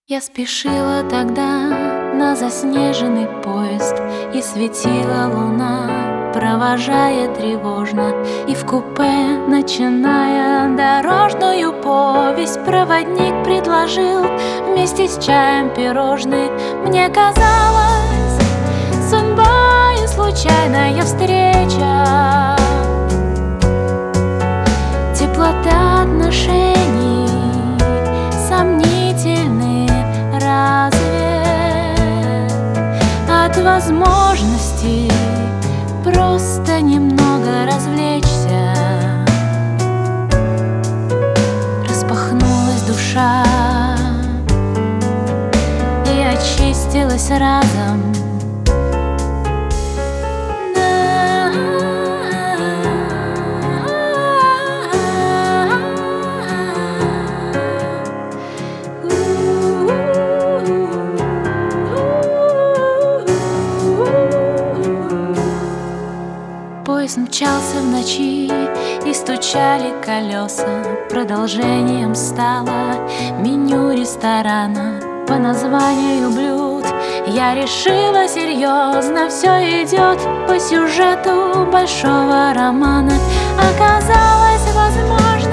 Я спешила тогда на заснеженный поезд, и светила луна, провожая тревожно. И в купе, начиная дорожную повесть, проводник предложил вместе с чаем пирожный. Мне казалось, судьба и случайная встреча, теплота отношений сомнительны. Разве от возможности просто немного развлечься распахнулась душа и очистилась разом? Поезд мчался в ночи, и стучали колеса. Продолжением стало меню ресторана по названию блюд. Я решила серьезно, все идет по сюжету большого романа. Оказалось, возможно,